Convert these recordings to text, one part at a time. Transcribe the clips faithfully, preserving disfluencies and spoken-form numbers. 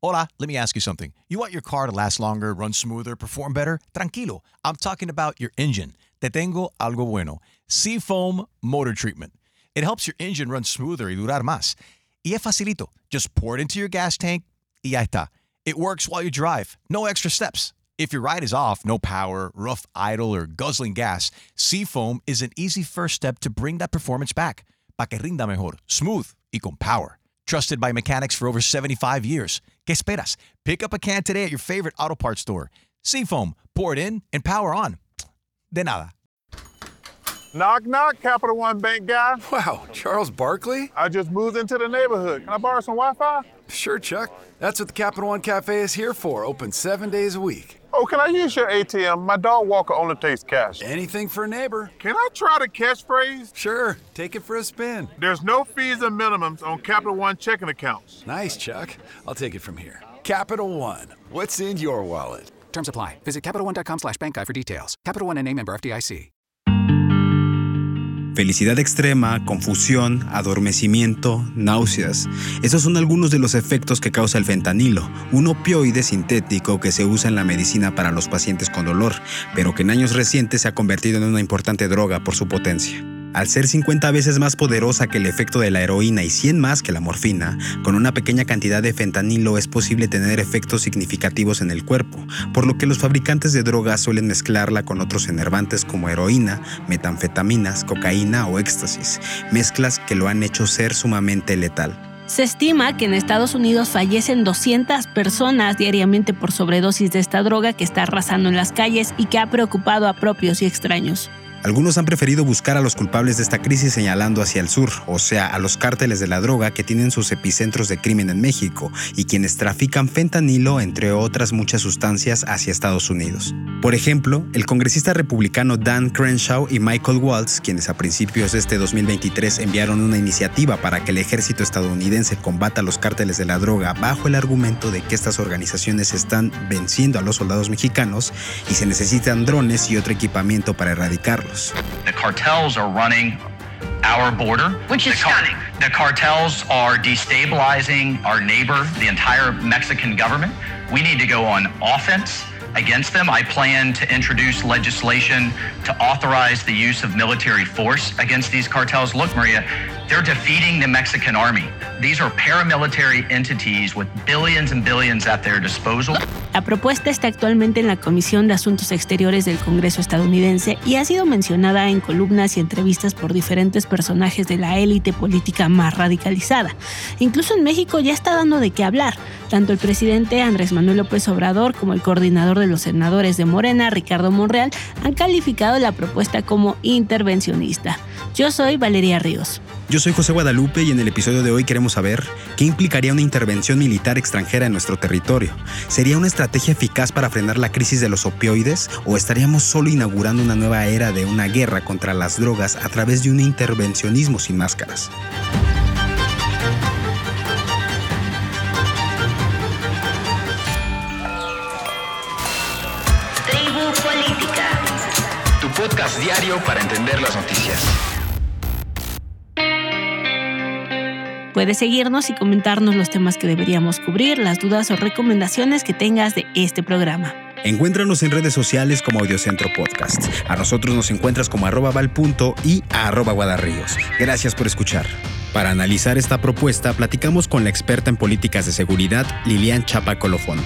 Hola, let me ask you something. You want your car to last longer, run smoother, perform better? Tranquilo. I'm talking about your engine. Te tengo algo bueno. Seafoam Motor Treatment. It helps your engine run smoother y durar más. Y es facilito. Just pour it into your gas tank y ya está. It works while you drive. No extra steps. If your ride is off, no power, rough idle, or guzzling gas, Seafoam is an easy first step to bring that performance back. Pa' que rinda mejor, smooth y con power. Trusted by mechanics for over seventy-five years. ¿Qué esperas? Pick up a can today at your favorite auto parts store. Seafoam, pour it in and power on. De nada. Knock, knock, Capital One Bank guy. Wow, Charles Barkley? I just moved into the neighborhood. Can I borrow some Wi-Fi? Sure, Chuck. That's what the Capital One Cafe is here for, open seven days a week. Oh, can I use your A T M? My dog Walker only takes cash. Anything for a neighbor. Can I try the catchphrase? Sure, take it for a spin. There's no fees and minimums on Capital One checking accounts. Nice, Chuck. I'll take it from here. Capital One, what's in your wallet? Terms apply. Visit CapitalOne.com slash bank guide for details. Capital One N A member F D I C. Felicidad extrema, confusión, adormecimiento, náuseas. Esos son algunos de los efectos que causa el fentanilo, un opioide sintético que se usa en la medicina para los pacientes con dolor, pero que en años recientes se ha convertido en una importante droga por su potencia. Al ser cincuenta veces más poderosa que el efecto de la heroína y cien más que la morfina, con una pequeña cantidad de fentanilo es posible tener efectos significativos en el cuerpo, por lo que los fabricantes de drogas suelen mezclarla con otros enervantes como heroína, metanfetaminas, cocaína o éxtasis, mezclas que lo han hecho ser sumamente letal. Se estima que en Estados Unidos fallecen doscientas personas diariamente por sobredosis de esta droga que está arrasando en las calles y que ha preocupado a propios y extraños. Algunos han preferido buscar a los culpables de esta crisis señalando hacia el sur, o sea, a los cárteles de la droga que tienen sus epicentros de crimen en México y quienes trafican fentanilo, entre otras muchas sustancias, hacia Estados Unidos. Por ejemplo, el congresista republicano Dan Crenshaw y Michael Waltz, quienes a principios de este dos mil veintitrés enviaron una iniciativa para que el ejército estadounidense combata los cárteles de la droga bajo el argumento de que estas organizaciones están venciendo a los soldados mexicanos y se necesitan drones y otro equipamiento para erradicarlos. The cartels are running our border. Which is the car- stunning. The cartels are destabilizing our neighbor, the entire Mexican government. We need to go on offense against them. I plan to introduce legislation to authorize the use of military force against these cartels. Look, Maria, they're defeating the Mexican army. These are paramilitary entities with billions and billions at their disposal. La propuesta está actualmente en la Comisión de Asuntos Exteriores del Congreso estadounidense y ha sido mencionada en columnas y entrevistas por diferentes personajes de la élite política más radicalizada. Incluso en México ya está dando de qué hablar. Tanto el presidente Andrés Manuel López Obrador como el coordinador de los senadores de Morena, Ricardo Monreal, han calificado la propuesta como intervencionista. Yo soy Valeria Ríos. Yo soy José Guadalupe y en el episodio de hoy queremos saber qué implicaría una intervención militar extranjera en nuestro territorio. ¿Sería una estrategia eficaz para frenar la crisis de los opioides o estaríamos solo inaugurando una nueva era de una guerra contra las drogas a través de un intervencionismo sin máscaras? Tribu Política. Tu podcast diario para entender las noticias. Puedes seguirnos y comentarnos los temas que deberíamos cubrir, las dudas o recomendaciones que tengas de este programa. Encuéntranos en redes sociales como Audiocentro Podcast. A nosotros nos encuentras como arroba valpunto y a arroba guadarríos. Gracias por escuchar. Para analizar esta propuesta, platicamos con la experta en políticas de seguridad, Lilian Chapa Colofón.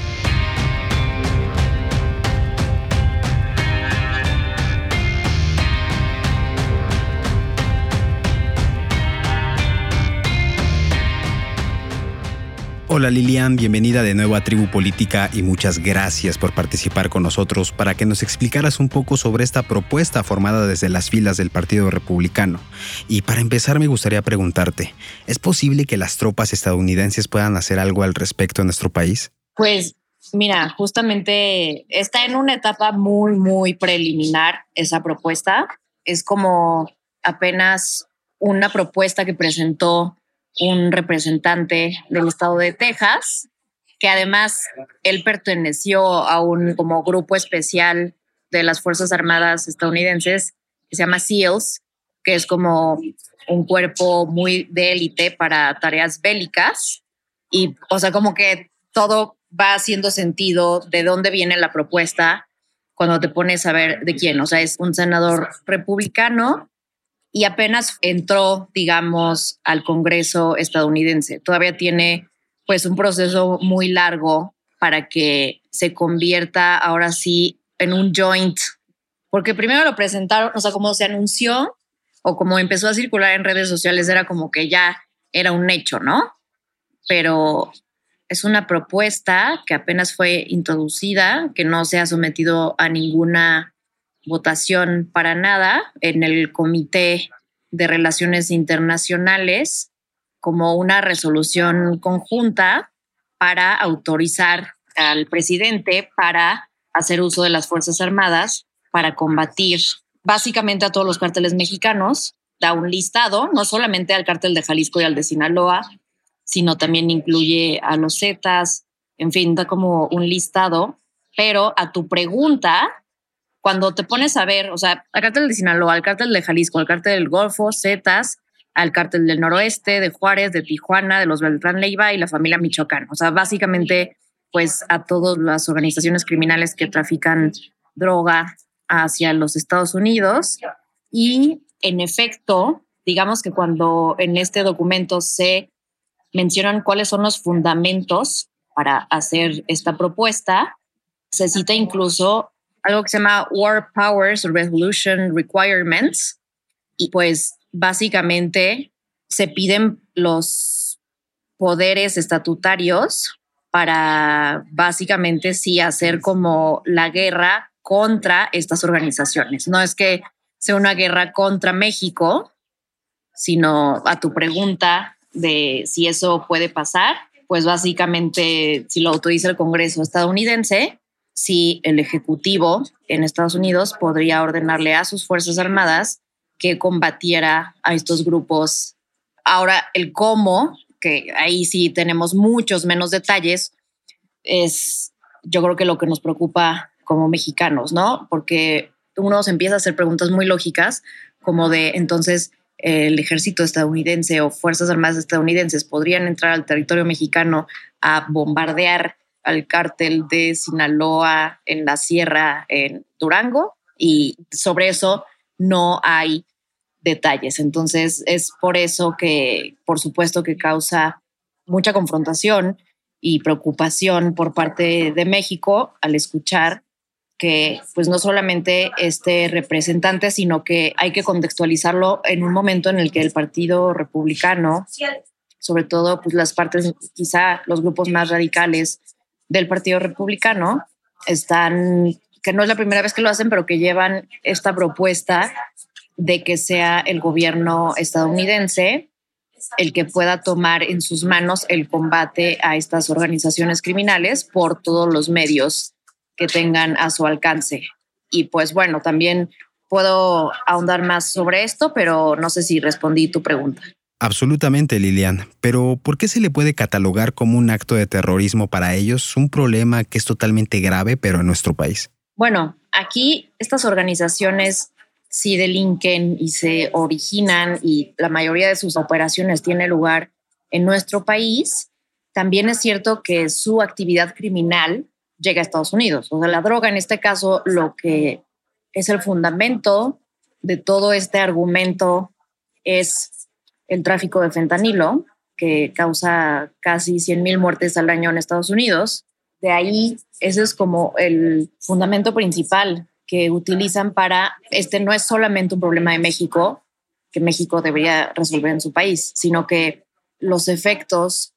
Hola Lilian, bienvenida de nuevo a Tribu Política y muchas gracias por participar con nosotros para que nos explicaras un poco sobre esta propuesta formada desde las filas del Partido Republicano. Y para empezar me gustaría preguntarte, ¿es posible que las tropas estadounidenses puedan hacer algo al respecto en nuestro país? Pues mira, justamente está en una etapa muy, muy preliminar esa propuesta. Es como apenas una propuesta que presentó un representante del estado de Texas, que además él perteneció a un como grupo especial de las Fuerzas Armadas estadounidenses que se llama SEALs, que es como un cuerpo muy de élite para tareas bélicas. Y, o sea, como que todo va haciendo sentido de dónde viene la propuesta cuando te pones a ver de quién. O sea, es un senador republicano y apenas entró, digamos, al Congreso estadounidense. Todavía tiene pues un proceso muy largo para que se convierta ahora sí en un joint, porque primero lo presentaron, o sea, como se anunció o como empezó a circular en redes sociales, era como que ya era un hecho, ¿no? Pero es una propuesta que apenas fue introducida, que no se ha sometido a ninguna votación para nada en el Comité de Relaciones Internacionales, como una resolución conjunta para autorizar al presidente para hacer uso de las Fuerzas Armadas para combatir básicamente a todos los cárteles mexicanos. Da un listado, no solamente al cártel de Jalisco y al de Sinaloa, sino también incluye a los Zetas, en fin, da como un listado. Pero a tu pregunta, cuando te pones a ver, o sea, al cártel de Sinaloa, al cártel de Jalisco, al cártel del Golfo, Zetas, al cártel del Noroeste, de Juárez, de Tijuana, de los Beltrán Leiva y la familia Michoacán. O sea, básicamente, pues a todas las organizaciones criminales que trafican droga hacia los Estados Unidos. Y en efecto, digamos que cuando en este documento se mencionan cuáles son los fundamentos para hacer esta propuesta, se cita incluso algo que se llama War Powers Resolution Requirements, y pues básicamente se piden los poderes estatutarios para básicamente sí hacer como la guerra contra estas organizaciones. No es que sea una guerra contra México, sino a tu pregunta de si eso puede pasar, pues básicamente si lo autoriza el Congreso estadounidense, si el Ejecutivo en Estados Unidos podría ordenarle a sus Fuerzas Armadas que combatiera a estos grupos. Ahora, el cómo, que ahí sí tenemos muchos menos detalles, es yo creo que lo que nos preocupa como mexicanos, ¿no? Porque uno se empieza a hacer preguntas muy lógicas, como de entonces el ejército estadounidense o Fuerzas Armadas estadounidenses podrían entrar al territorio mexicano a bombardear al cártel de Sinaloa en la sierra en Durango, y sobre eso no hay detalles. Entonces es por eso que, por supuesto, que causa mucha confrontación y preocupación por parte de México al escuchar que pues no solamente este representante, sino que hay que contextualizarlo en un momento en el que el Partido Republicano, sobre todo pues las partes, quizá los grupos más radicales del Partido Republicano, están, que no es la primera vez que lo hacen, pero que llevan esta propuesta de que sea el gobierno estadounidense el que pueda tomar en sus manos el combate a estas organizaciones criminales por todos los medios que tengan a su alcance. Y pues bueno, también puedo ahondar más sobre esto, pero no sé si respondí tu pregunta. Absolutamente, Lilian. Pero ¿por qué se le puede catalogar como un acto de terrorismo para ellos, un problema que es totalmente grave, pero en nuestro país? Bueno, aquí estas organizaciones sí delinquen y se originan y la mayoría de sus operaciones tiene lugar en nuestro país. También es cierto que su actividad criminal llega a Estados Unidos. O sea, la droga en este caso, lo que es el fundamento de todo este argumento es el tráfico de fentanilo, que causa casi cien mil muertes al año en Estados Unidos. De ahí, ese es como el fundamento principal que utilizan para, este no es solamente un problema de México, que México debería resolver en su país, sino que los efectos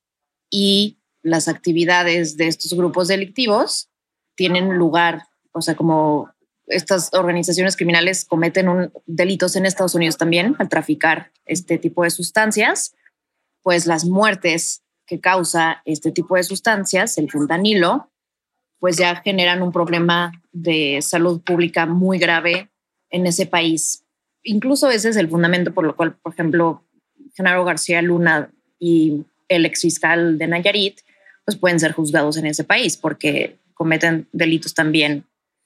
y las actividades de estos grupos delictivos tienen lugar, o sea, como estas organizaciones criminales cometen un, delitos en Estados Unidos también al traficar este tipo de sustancias, pues las muertes que causa este tipo de sustancias, el fentanilo, pues ya generan un problema de salud pública muy grave en ese país. Incluso ese es el fundamento por lo cual, por ejemplo, Genaro García Luna y el exfiscal de Nayarit pues pueden ser juzgados en ese país porque cometen delitos también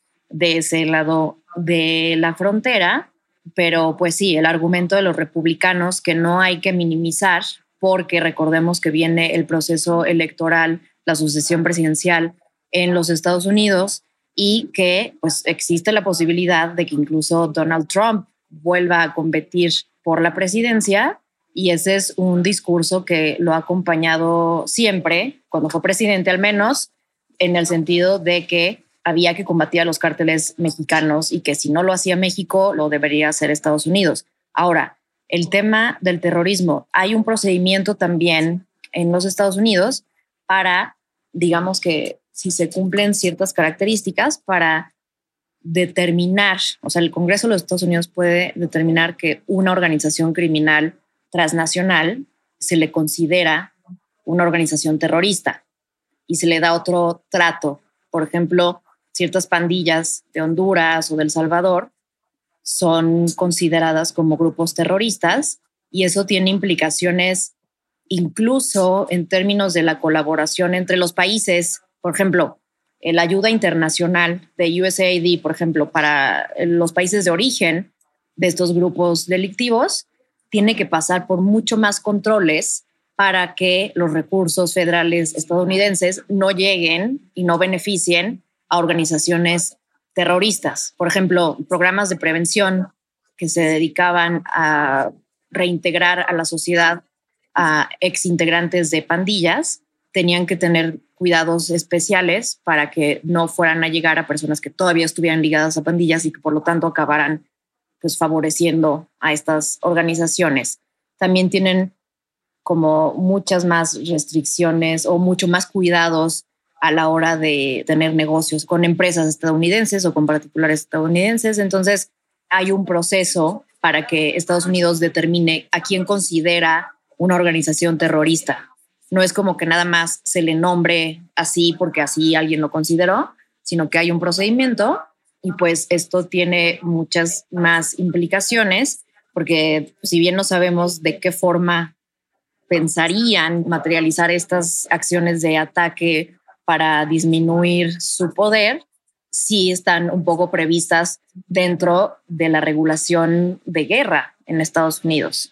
de ese lado de la frontera. Pero pues sí, el argumento de los republicanos que no hay que minimizar, porque recordemos que viene el proceso electoral la sucesión presidencial en los Estados Unidos y que pues existe la posibilidad de que incluso Donald Trump vuelva a competir por la presidencia, y ese es un discurso que lo ha acompañado siempre, cuando fue presidente al menos, en el sentido de que había que combatir a los cárteles mexicanos y que si no lo hacía México, lo debería hacer Estados Unidos. Ahora, el tema del terrorismo, hay un procedimiento también en los Estados Unidos para, digamos que si se cumplen ciertas características, para determinar, o sea, el Congreso de los Estados Unidos puede determinar que una organización criminal transnacional se le considera una organización terrorista y se le da otro trato. Por ejemplo, ciertas pandillas de Honduras o de El Salvador son consideradas como grupos terroristas, y eso tiene implicaciones incluso en términos de la colaboración entre los países. Por ejemplo, la ayuda internacional de U S A I D, por ejemplo, para los países de origen de estos grupos delictivos, tiene que pasar por mucho más controles para que los recursos federales estadounidenses no lleguen y no beneficien a organizaciones terroristas. Por ejemplo, programas de prevención que se dedicaban a reintegrar a la sociedad a exintegrantes de pandillas tenían que tener cuidados especiales para que no fueran a llegar a personas que todavía estuvieran ligadas a pandillas y que por lo tanto acabaran pues favoreciendo a estas organizaciones. También tienen como muchas más restricciones o mucho más cuidados a la hora de tener negocios con empresas estadounidenses o con particulares estadounidenses. Entonces hay un proceso para que Estados Unidos determine a quién considera una organización terrorista. No es como que nada más se le nombre así porque así alguien lo consideró, sino que hay un procedimiento. Y pues esto tiene muchas más implicaciones, porque si bien no sabemos de qué forma pensarían materializar estas acciones de ataque para disminuir su poder, sí están un poco previstas dentro de la regulación de guerra en Estados Unidos.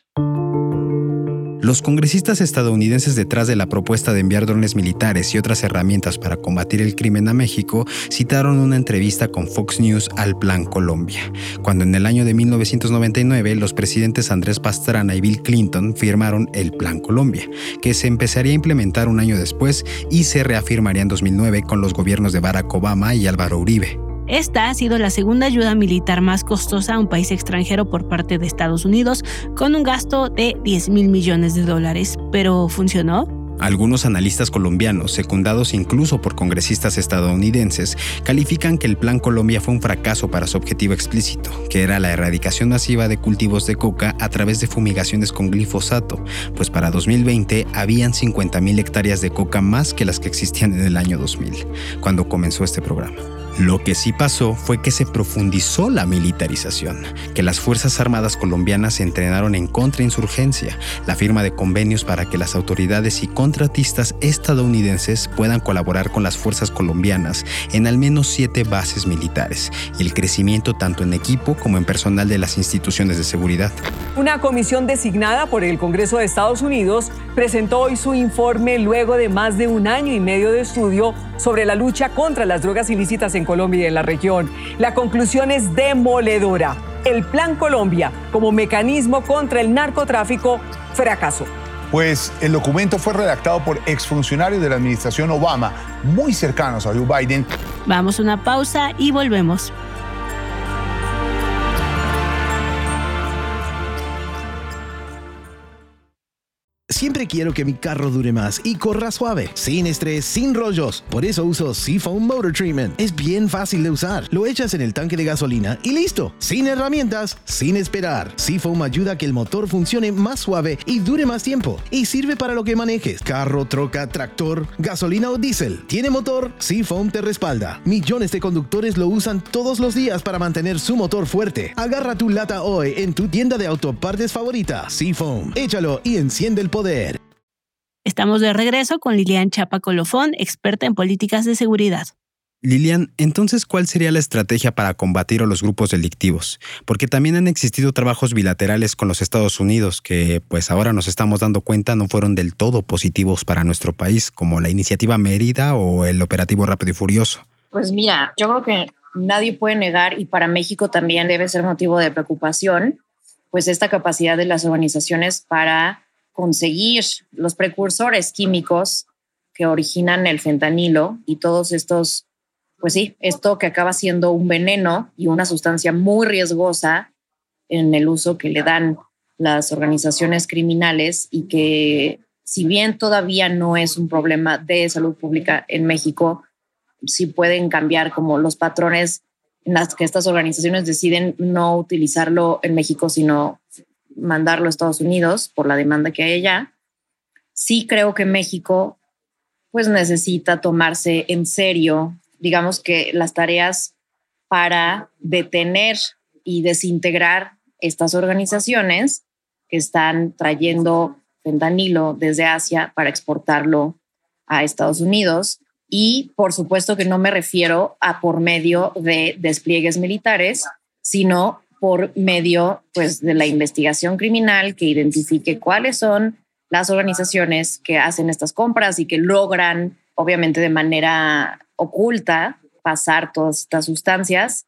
Los congresistas estadounidenses detrás de la propuesta de enviar drones militares y otras herramientas para combatir el crimen a México citaron una entrevista con Fox News al Plan Colombia, cuando en el año de mil novecientos noventa y nueve los presidentes Andrés Pastrana y Bill Clinton firmaron el Plan Colombia, que se empezaría a implementar un año después y se reafirmaría en dos mil nueve con los gobiernos de Barack Obama y Álvaro Uribe. Esta ha sido la segunda ayuda militar más costosa a un país extranjero por parte de Estados Unidos, con un gasto de diez mil millones de dólares. ¿Pero funcionó? Algunos analistas colombianos, secundados incluso por congresistas estadounidenses, califican que el Plan Colombia fue un fracaso para su objetivo explícito, que era la erradicación masiva de cultivos de coca a través de fumigaciones con glifosato, pues para dos mil veinte habían cincuenta mil hectáreas de coca más que las que existían en el año dos mil, cuando comenzó este programa. Lo que sí pasó fue que se profundizó la militarización, que las Fuerzas Armadas colombianas se entrenaron en contrainsurgencia, la firma de convenios para que las autoridades y contratistas estadounidenses puedan colaborar con las fuerzas colombianas en al menos siete bases militares, y el crecimiento tanto en equipo como en personal de las instituciones de seguridad. Una comisión designada por el Congreso de Estados Unidos presentó hoy su informe luego de más de un año y medio de estudio sobre la lucha contra las drogas ilícitas en Colombia y en la región. La conclusión es demoledora. El Plan Colombia, como mecanismo contra el narcotráfico, fracasó. Pues el documento fue redactado por exfuncionarios de la administración Obama, muy cercanos a Joe Biden. Vamos a una pausa y volvemos. Siempre quiero que mi carro dure más y corra suave, sin estrés, sin rollos. Por eso uso Seafoam Motor Treatment. Es bien fácil de usar. Lo echas en el tanque de gasolina y listo. Sin herramientas, sin esperar. Seafoam ayuda a que el motor funcione más suave y dure más tiempo. Y sirve para lo que manejes. Carro, troca, tractor, gasolina o diésel. ¿Tiene motor? Seafoam te respalda. Millones de conductores lo usan todos los días para mantener su motor fuerte. Agarra tu lata hoy en tu tienda de autopartes favorita. Seafoam. Échalo y enciende el poder. Estamos de regreso con Lilian Chapa Colofón, experta en políticas de seguridad. Lilian, entonces, ¿cuál sería la estrategia para combatir a los grupos delictivos? Porque también han existido trabajos bilaterales con los Estados Unidos que, pues ahora nos estamos dando cuenta, no fueron del todo positivos para nuestro país, como la Iniciativa Mérida o el Operativo Rápido y Furioso. Pues mira, yo creo que nadie puede negar, y para México también debe ser motivo de preocupación, pues esta capacidad de las organizaciones para conseguir los precursores químicos que originan el fentanilo y todos estos, pues sí, esto que acaba siendo un veneno y una sustancia muy riesgosa en el uso que le dan las organizaciones criminales, y que si bien todavía no es un problema de salud pública en México, sí pueden cambiar como los patrones en las que estas organizaciones deciden no utilizarlo en México, sino mandarlo a Estados Unidos por la demanda que hay allá. Sí creo que México pues necesita tomarse en serio, digamos que las tareas para detener y desintegrar estas organizaciones que están trayendo fentanilo desde Asia para exportarlo a Estados Unidos. Y por supuesto que no me refiero a por medio de despliegues militares, sino por medio pues, de la investigación criminal que identifique cuáles son las organizaciones que hacen estas compras y que logran, obviamente de manera oculta, pasar todas estas sustancias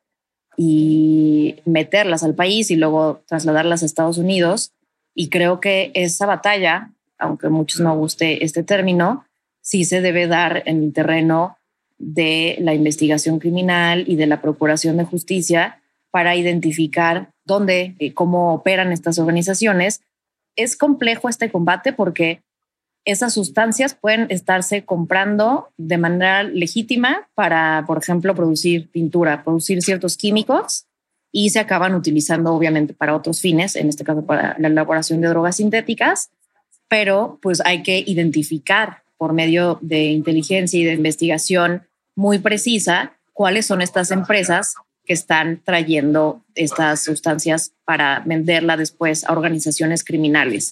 y meterlas al país y luego trasladarlas a Estados Unidos. Y creo que esa batalla, aunque a muchos no guste este término, sí se debe dar en el terreno de la investigación criminal y de la procuración de justicia para identificar dónde y cómo operan estas organizaciones. Es complejo este combate porque esas sustancias pueden estarse comprando de manera legítima para, por ejemplo, producir pintura, producir ciertos químicos, y se acaban utilizando obviamente para otros fines, en este caso para la elaboración de drogas sintéticas, pero pues hay que identificar por medio de inteligencia y de investigación muy precisa cuáles son estas empresas que están trayendo estas sustancias para venderla después a organizaciones criminales.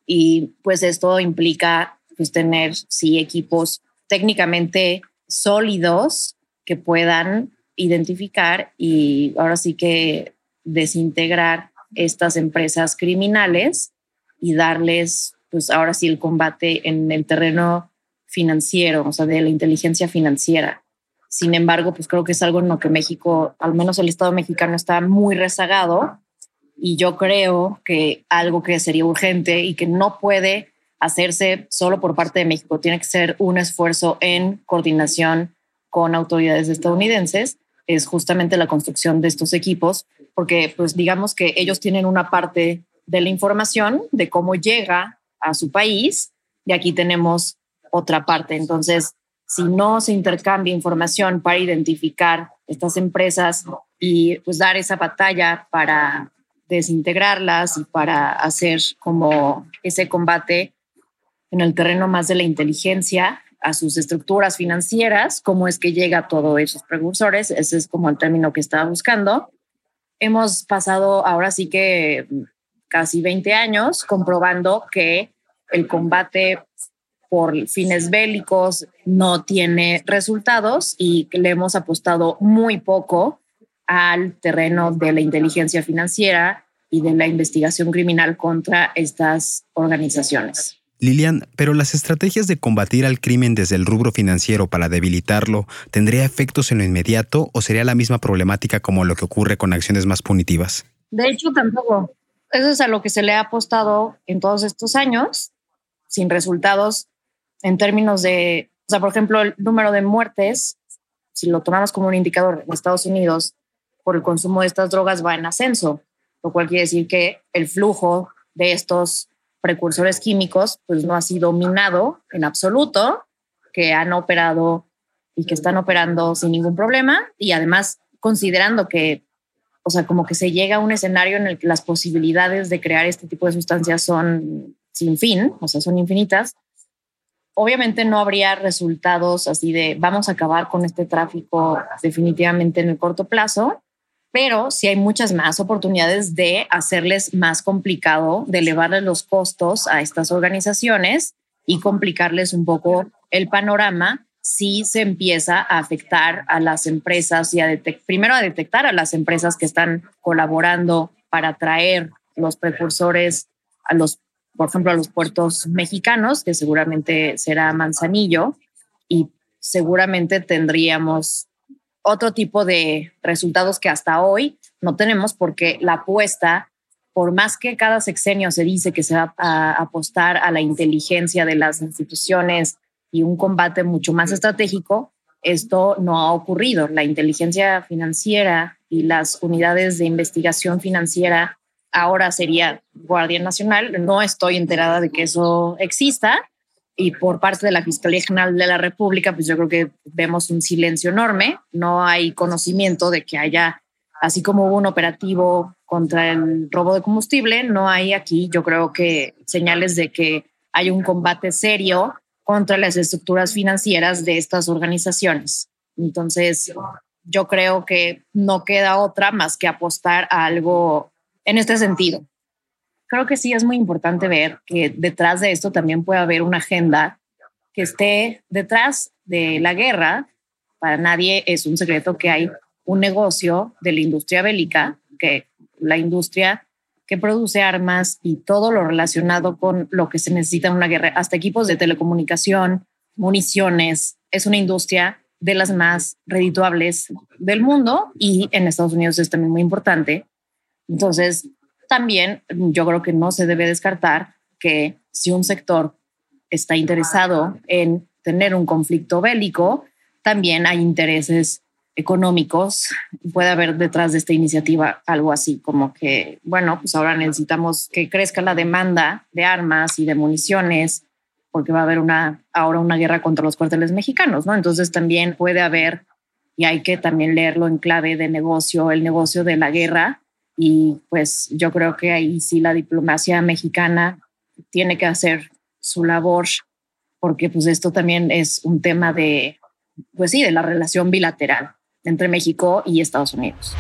Y pues esto implica pues tener sí equipos técnicamente sólidos que puedan identificar y ahora sí que desintegrar estas empresas criminales y darles pues ahora sí el combate en el terreno financiero, o sea, de la inteligencia financiera. Sin embargo, pues creo que es algo en lo que México, al menos el Estado mexicano, está muy rezagado, y yo creo que algo que sería urgente y que no puede hacerse solo por parte de México, tiene que ser un esfuerzo en coordinación con autoridades estadounidenses, es justamente la construcción de estos equipos, porque pues digamos que ellos tienen una parte de la información de cómo llega a su país, y aquí tenemos otra parte. Entonces, si no se intercambia información para identificar estas empresas y pues dar esa batalla para desintegrarlas y para hacer como ese combate en el terreno más de la inteligencia a sus estructuras financieras, cómo es que llega todo esos precursores, ese es como el término que estaba buscando. Hemos pasado ahora sí que casi veinte años comprobando que el combate por fines bélicos no tiene resultados y que le hemos apostado muy poco al terreno de la inteligencia financiera y de la investigación criminal contra estas organizaciones. Lilian, pero las estrategias de combatir al crimen desde el rubro financiero para debilitarlo, ¿tendría efectos en lo inmediato o sería la misma problemática como lo que ocurre con acciones más punitivas? De hecho, tampoco. Eso es a lo que se le ha apostado en todos estos años, sin resultados en términos de, o sea, por ejemplo, el número de muertes, si lo tomamos como un indicador en Estados Unidos, por el consumo de estas drogas va en ascenso, lo cual quiere decir que el flujo de estos precursores químicos pues no ha sido minado en absoluto, que han operado y que están operando sin ningún problema, y además considerando que, o sea, como que se llega a un escenario en el que las posibilidades de crear este tipo de sustancias son sin fin, o sea, son infinitas. Obviamente no habría resultados así de vamos a acabar con este tráfico definitivamente en el corto plazo, pero sí hay muchas más oportunidades de hacerles más complicado, de elevarles los costos a estas organizaciones y complicarles un poco el panorama sí se empieza a afectar a las empresas y a detect- primero a detectar a las empresas que están colaborando para traer los precursores a los, por ejemplo, a los puertos mexicanos, que seguramente será Manzanillo, y seguramente tendríamos otro tipo de resultados que hasta hoy no tenemos, porque la apuesta, por más que cada sexenio se dice que se va a apostar a la inteligencia de las instituciones y un combate mucho más estratégico, esto no ha ocurrido. La inteligencia financiera y las unidades de investigación financiera ahora sería Guardia Nacional. No estoy enterada de que eso exista, y por parte de la Fiscalía General de la República, pues yo creo que vemos un silencio enorme. No hay conocimiento de que haya, así como hubo un operativo contra el robo de combustible, no hay aquí, yo creo que señales de que hay un combate serio contra las estructuras financieras de estas organizaciones. Entonces, yo creo que no queda otra más que apostar a algo en este sentido. Creo que sí es muy importante ver que detrás de esto también puede haber una agenda que esté detrás de la guerra. Para nadie es un secreto que hay un negocio de la industria bélica, que la industria que produce armas y todo lo relacionado con lo que se necesita en una guerra, hasta equipos de telecomunicación, municiones, es una industria de las más redituables del mundo, y en Estados Unidos es también muy importante. Entonces, también yo creo que no se debe descartar que si un sector está interesado en tener un conflicto bélico, también hay intereses económicos. Puede haber detrás de esta iniciativa algo así como que, bueno, pues ahora necesitamos que crezca la demanda de armas y de municiones, porque va a haber una, ahora una guerra contra los cuarteles mexicanos, ¿no? Entonces también puede haber, y hay que también leerlo en clave de negocio, el negocio de la guerra. Y pues yo creo que ahí sí la diplomacia mexicana tiene que hacer su labor, porque pues esto también es un tema de, pues sí, de la relación bilateral entre México y Estados Unidos.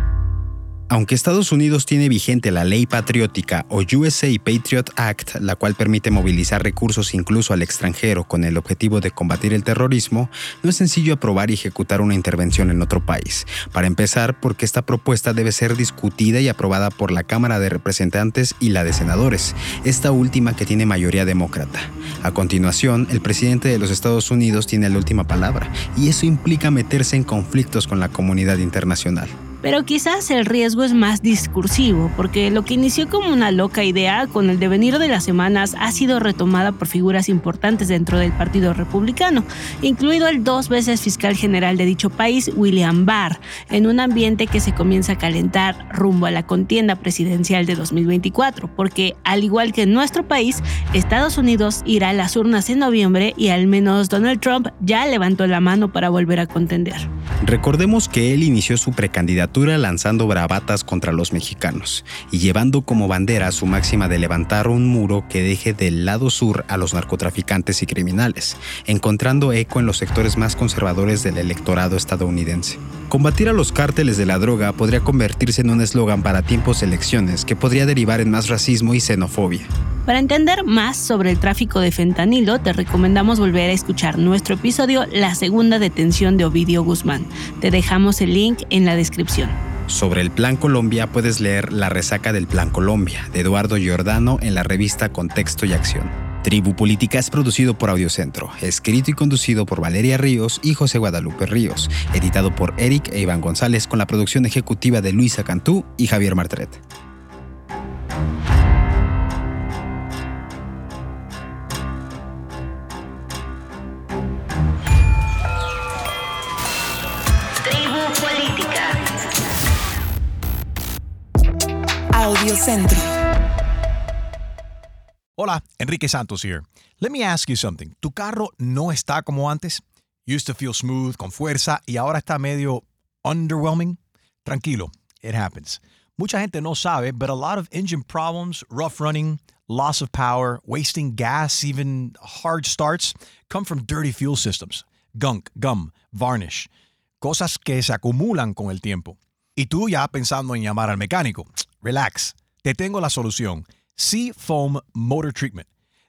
Aunque Estados Unidos tiene vigente la Ley Patriótica o U S A Patriot Act, la cual permite movilizar recursos incluso al extranjero con el objetivo de combatir el terrorismo, no es sencillo aprobar y ejecutar una intervención en otro país. Para empezar, porque esta propuesta debe ser discutida y aprobada por la Cámara de Representantes y la de Senadores, esta última que tiene mayoría demócrata. A continuación, el presidente de los Estados Unidos tiene la última palabra, y eso implica meterse en conflictos con la comunidad internacional. Pero quizás el riesgo es más discursivo, porque lo que inició como una loca idea con el devenir de las semanas ha sido retomada por figuras importantes dentro del Partido Republicano, incluido el dos veces fiscal general de dicho país, William Barr, en un ambiente que se comienza a calentar rumbo a la contienda presidencial de dos mil veinticuatro, porque al igual que en nuestro país, Estados Unidos irá a las urnas en noviembre y al menos Donald Trump ya levantó la mano para volver a contender. Recordemos que él inició su precandidatura lanzando bravatas contra los mexicanos y llevando como bandera su máxima de levantar un muro que deje del lado sur a los narcotraficantes y criminales, encontrando eco en los sectores más conservadores del electorado estadounidense. Combatir a los cárteles de la droga podría convertirse en un eslogan para tiempos de elecciones que podría derivar en más racismo y xenofobia. Para entender más sobre el tráfico de fentanilo, te recomendamos volver a escuchar nuestro episodio La segunda detención de Ovidio Guzmán. Te dejamos el link en la descripción. Sobre el Plan Colombia puedes leer La resaca del Plan Colombia, de Eduardo Giordano, en la revista Contexto y Acción. Tribu Política es producido por Audiocentro, escrito y conducido por Valeria Ríos y José Guadalupe Ríos, editado por Eric e Iván González con la producción ejecutiva de Luisa Cantú y Javier Martret. Audiocentro. Hola, Enrique Santos here. Let me ask you something. ¿Tu carro no está como antes? Used to feel smooth, con fuerza, y ahora está medio underwhelming? Tranquilo, it happens. Mucha gente no sabe, but a lot of engine problems, rough running, loss of power, wasting gas, even hard starts, come from dirty fuel systems. Gunk, gum, varnish. Cosas que se acumulan con el tiempo. Y tú ya pensando en llamar al mecánico. Relax, te tengo la solución. Seafoam Motor Treatment.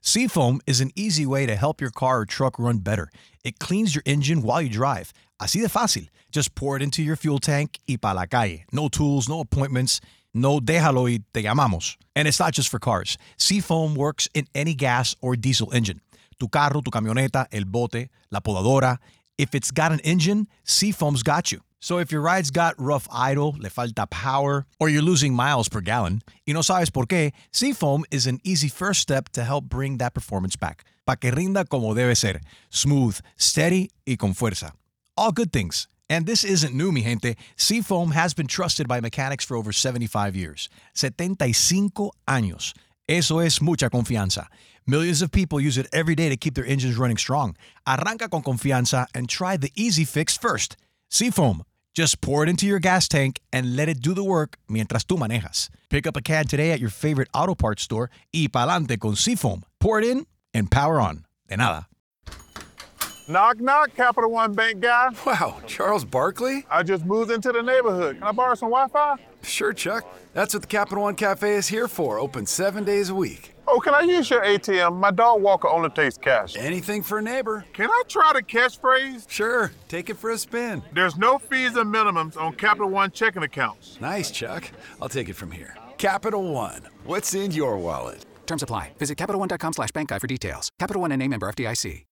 Seafoam is an easy way to help your car or truck run better. It cleans your engine while you drive. Así de fácil. Just pour it into your fuel tank y pa la calle. No tools, no appointments, no déjalo y te llamamos. And it's not just for cars. Seafoam works in any gas or diesel engine. Tu carro, tu camioneta, el bote, la podadora. If it's got an engine, Seafoam's got you. So if your ride's got rough idle, le falta power, or you're losing miles per gallon, y no sabes por qué, Seafoam is an easy first step to help bring that performance back. Pa que rinda como debe ser. Smooth, steady, y con fuerza. All good things. And this isn't new, mi gente. Seafoam has been trusted by mechanics for over seventy-five years. setenta y cinco años. Eso es mucha confianza. Millions of people use it every day to keep their engines running strong. Arranca con confianza and try the easy fix first. Seafoam. Just pour it into your gas tank and let it do the work mientras tú manejas. Pick up a can today at your favorite auto parts store y pa'lante con Seafoam. Pour it in and power on. De nada. Knock, knock, Capital One Bank guy. Wow, Charles Barkley? I just moved into the neighborhood. Can I borrow some Wi-Fi? Sure, Chuck. That's what the Capital One Cafe is here for, open seven days a week. Oh, can I use your A T M? My dog walker only takes cash. Anything for a neighbor. Can I try the catchphrase? Sure, take it for a spin. There's no fees and minimums on Capital One checking accounts. Nice, Chuck. I'll take it from here. Capital One, what's in your wallet? Terms apply. Visit CapitalOne.com slash bank guide for details. Capital One N A member F D I C.